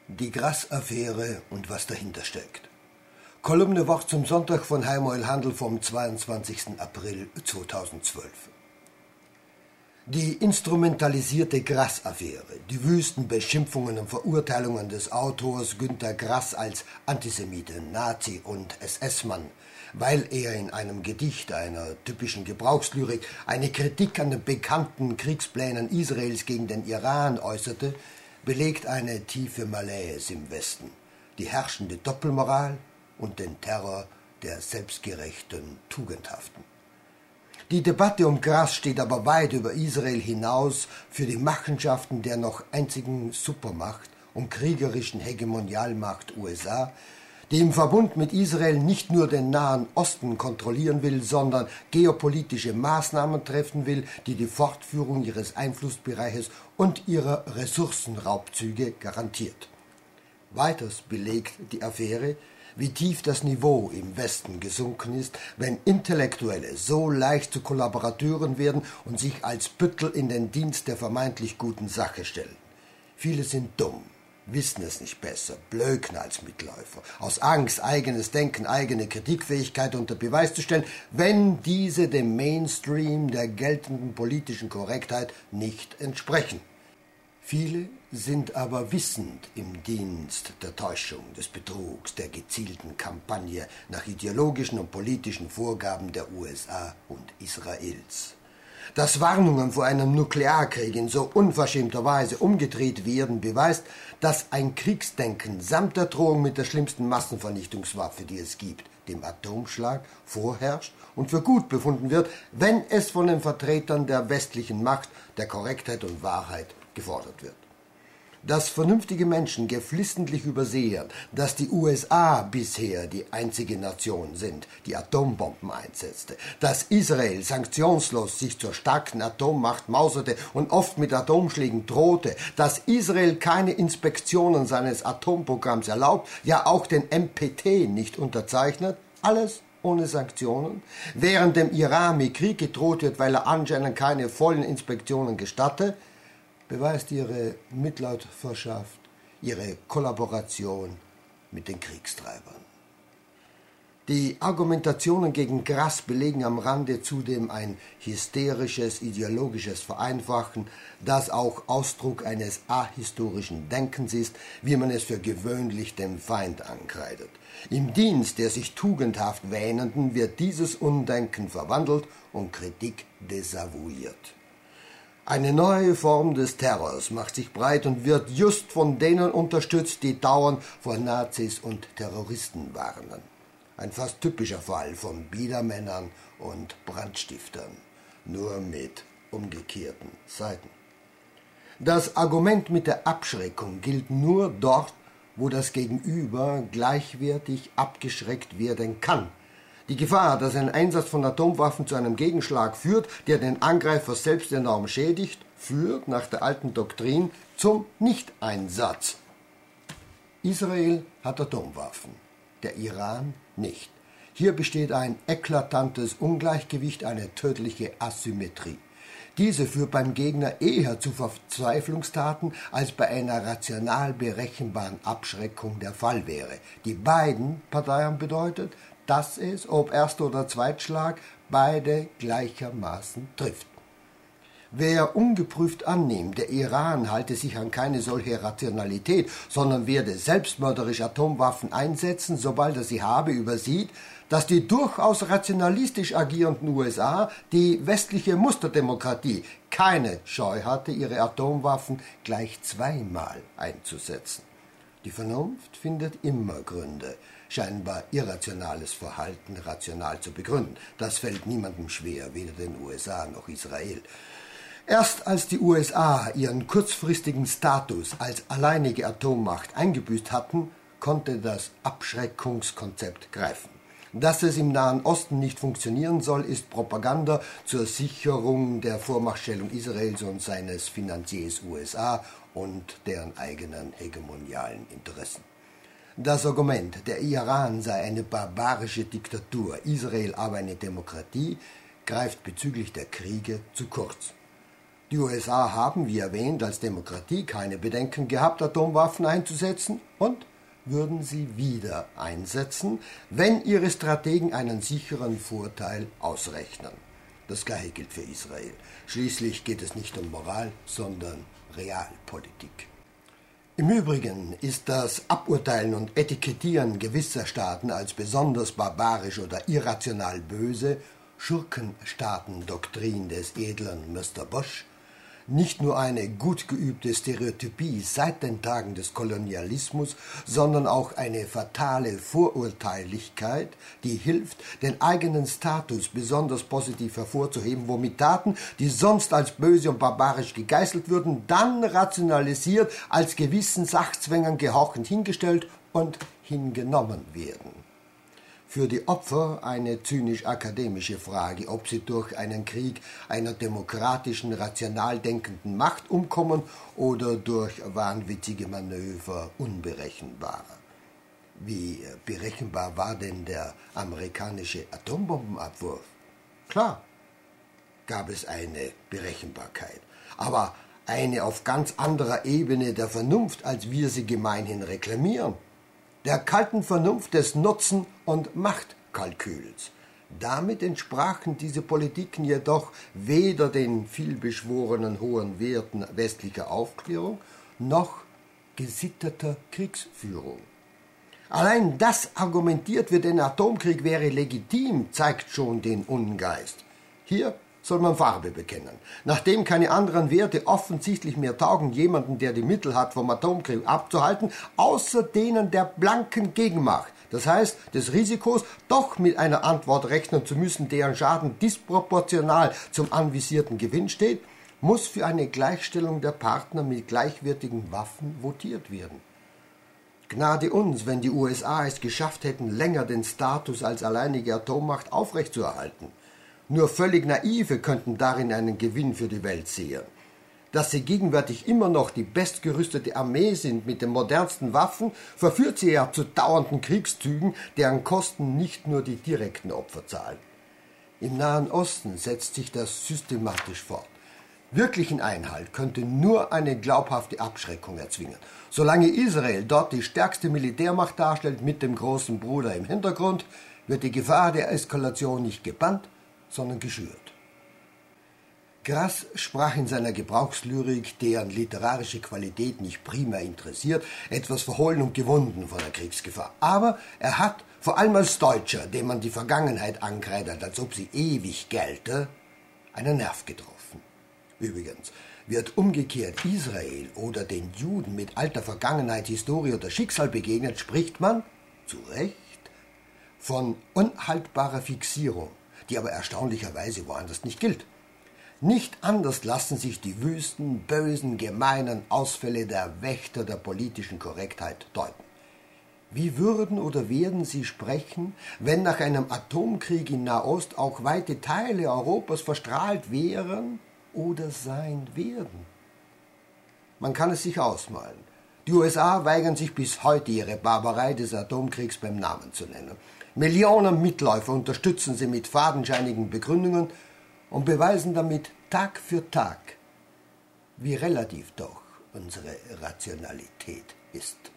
Die Grass-Affäre und was dahinter steckt. Kolumne Wort zum Sonntag von Heimoil Handel vom 22. April 2012. Die instrumentalisierte Grass-Affäre, die wüsten Beschimpfungen und Verurteilungen des Autors Günter Grass als Antisemite, Nazi und SS-Mann, weil er in einem Gedicht einer typischen Gebrauchslyrik eine Kritik an den bekannten Kriegsplänen Israels gegen den Iran äußerte, belegt eine tiefe Malaise im Westen, die herrschende Doppelmoral und den Terror der selbstgerechten Tugendhaften. Die Debatte um Grass steht aber weit über Israel hinaus für die Machenschaften der noch einzigen Supermacht und kriegerischen Hegemonialmacht USA, die im Verbund mit Israel nicht nur den Nahen Osten kontrollieren will, sondern geopolitische Maßnahmen treffen will, die die Fortführung ihres Einflussbereiches und ihrer Ressourcenraubzüge garantiert. Weiters belegt die Affäre, wie tief das Niveau im Westen gesunken ist, wenn Intellektuelle so leicht zu Kollaborateuren werden und sich als Büttel in den Dienst der vermeintlich guten Sache stellen. Viele sind dumm, wissen es nicht besser, blöken als Mitläufer, aus Angst, eigenes Denken, eigene Kritikfähigkeit unter Beweis zu stellen, wenn diese dem Mainstream der geltenden politischen Korrektheit nicht entsprechen. Viele sind aber wissend im Dienst der Täuschung, des Betrugs, der gezielten Kampagne nach ideologischen und politischen Vorgaben der USA und Israels. Dass Warnungen vor einem Nuklearkrieg in so unverschämter Weise umgedreht werden, beweist, dass ein Kriegsdenken samt der Drohung mit der schlimmsten Massenvernichtungswaffe, die es gibt, dem Atomschlag, vorherrscht und für gut befunden wird, wenn es von den Vertretern der westlichen Macht, der Korrektheit und Wahrheit gefordert wird. Dass vernünftige Menschen geflissentlich übersehen, dass die USA bisher die einzige Nation sind, die Atombomben einsetzte, dass Israel sanktionslos sich zur starken Atommacht mauserte und oft mit Atomschlägen drohte, dass Israel keine Inspektionen seines Atomprogramms erlaubt, ja auch den NPT nicht unterzeichnet, alles ohne Sanktionen, während dem Iran mit Krieg gedroht wird, weil er anscheinend keine vollen Inspektionen gestatte, beweist ihre Mitläuferschaft, ihre Kollaboration mit den Kriegstreibern. Die Argumentationen gegen Grass belegen am Rande zudem ein hysterisches, ideologisches Vereinfachen, das auch Ausdruck eines ahistorischen Denkens ist, wie man es für gewöhnlich dem Feind ankreidet. Im Dienst der sich tugendhaft Wähnenden wird dieses Undenken verwandelt und Kritik desavouiert. Eine neue Form des Terrors macht sich breit und wird just von denen unterstützt, die dauernd vor Nazis und Terroristen warnen. Ein fast typischer Fall von Biedermännern und Brandstiftern, nur mit umgekehrten Seiten. Das Argument mit der Abschreckung gilt nur dort, wo das Gegenüber gleichwertig abgeschreckt werden kann. Die Gefahr, dass ein Einsatz von Atomwaffen zu einem Gegenschlag führt, der den Angreifer selbst enorm schädigt, führt nach der alten Doktrin zum Nichteinsatz. Israel hat Atomwaffen, der Iran nicht. Hier besteht ein eklatantes Ungleichgewicht, eine tödliche Asymmetrie. Diese führt beim Gegner eher zu Verzweiflungstaten, als bei einer rational berechenbaren Abschreckung der Fall wäre. Die beiden Parteien bedeutet, dass es, ob Erst- oder Zweitschlag, beide gleichermaßen trifft. Wer ungeprüft annimmt, der Iran halte sich an keine solche Rationalität, sondern werde selbstmörderisch Atomwaffen einsetzen, sobald er sie habe, übersieht, dass die durchaus rationalistisch agierenden USA, die westliche Musterdemokratie, keine Scheu hatte, ihre Atomwaffen gleich zweimal einzusetzen. Die Vernunft findet immer Gründe, scheinbar irrationales Verhalten rational zu begründen. Das fällt niemandem schwer, weder den USA noch Israel. Erst als die USA ihren kurzfristigen Status als alleinige Atommacht eingebüßt hatten, konnte das Abschreckungskonzept greifen. Dass es im Nahen Osten nicht funktionieren soll, ist Propaganda zur Sicherung der Vormachtstellung Israels und seines Finanziers USA und deren eigenen hegemonialen Interessen. Das Argument, der Iran sei eine barbarische Diktatur, Israel aber eine Demokratie, greift bezüglich der Kriege zu kurz. Die USA haben, wie erwähnt, als Demokratie keine Bedenken gehabt, Atomwaffen einzusetzen und würden sie wieder einsetzen, wenn ihre Strategen einen sicheren Vorteil ausrechnen. Das Gleiche gilt für Israel. Schließlich geht es nicht um Moral, sondern Realpolitik. Im Übrigen ist das Aburteilen und Etikettieren gewisser Staaten als besonders barbarisch oder irrational böse Schurkenstaatendoktrin des edlen Mr. Bush nicht nur eine gut geübte Stereotypie seit den Tagen des Kolonialismus, sondern auch eine fatale Vorurteilichkeit, die hilft, den eigenen Status besonders positiv hervorzuheben, womit Taten, die sonst als böse und barbarisch gegeißelt würden, dann rationalisiert, als gewissen Sachzwängen gehorchend hingestellt und hingenommen werden. Für die Opfer eine zynisch-akademische Frage, ob sie durch einen Krieg einer demokratischen, rational denkenden Macht umkommen oder durch wahnwitzige Manöver unberechenbarer. Wie berechenbar war denn der amerikanische Atombombenabwurf? Klar, gab es eine Berechenbarkeit, aber eine auf ganz anderer Ebene der Vernunft, als wir sie gemeinhin reklamieren. Der kalten Vernunft des Nutzen- und Machtkalküls. Damit entsprachen diese Politiken jedoch weder den vielbeschworenen hohen Werten westlicher Aufklärung noch gesitteter Kriegsführung. Allein das argumentiert wird, ein Atomkrieg wäre legitim, zeigt schon den Ungeist. Hier soll man Farbe bekennen. Nachdem keine anderen Werte offensichtlich mehr taugen, jemanden, der die Mittel hat, vom Atomkrieg abzuhalten, außer denen der blanken Gegenmacht, das heißt des Risikos, doch mit einer Antwort rechnen zu müssen, deren Schaden disproportional zum anvisierten Gewinn steht, muss für eine Gleichstellung der Partner mit gleichwertigen Waffen votiert werden. Gnade uns, wenn die USA es geschafft hätten, länger den Status als alleinige Atommacht aufrechtzuerhalten. Nur völlig Naive könnten darin einen Gewinn für die Welt sehen. Dass sie gegenwärtig immer noch die bestgerüstete Armee sind mit den modernsten Waffen, verführt sie ja zu dauernden Kriegszügen, deren Kosten nicht nur die direkten Opfer zahlen. Im Nahen Osten setzt sich das systematisch fort. Wirklichen Einhalt könnte nur eine glaubhafte Abschreckung erzwingen. Solange Israel dort die stärkste Militärmacht darstellt mit dem großen Bruder im Hintergrund, wird die Gefahr der Eskalation nicht gebannt, sondern geschürt. Grass sprach in seiner Gebrauchslyrik, deren literarische Qualität nicht primär interessiert, etwas verhohlen und gewunden von der Kriegsgefahr. Aber er hat, vor allem als Deutscher, dem man die Vergangenheit ankreidet, als ob sie ewig gelte, einen Nerv getroffen. Übrigens, wird umgekehrt Israel oder den Juden mit alter Vergangenheit, Historie oder Schicksal begegnet, spricht man, zu Recht, von unhaltbarer Fixierung, die aber erstaunlicherweise woanders nicht gilt. Nicht anders lassen sich die wüsten, bösen, gemeinen Ausfälle der Wächter der politischen Korrektheit deuten. Wie würden oder werden sie sprechen, wenn nach einem Atomkrieg in Nahost auch weite Teile Europas verstrahlt wären oder sein werden? Man kann es sich ausmalen. Die USA weigern sich bis heute, ihre Barbarei des Atomkriegs beim Namen zu nennen. Millionen Mitläufer unterstützen sie mit fadenscheinigen Begründungen und beweisen damit Tag für Tag, wie relativ doch unsere Rationalität ist.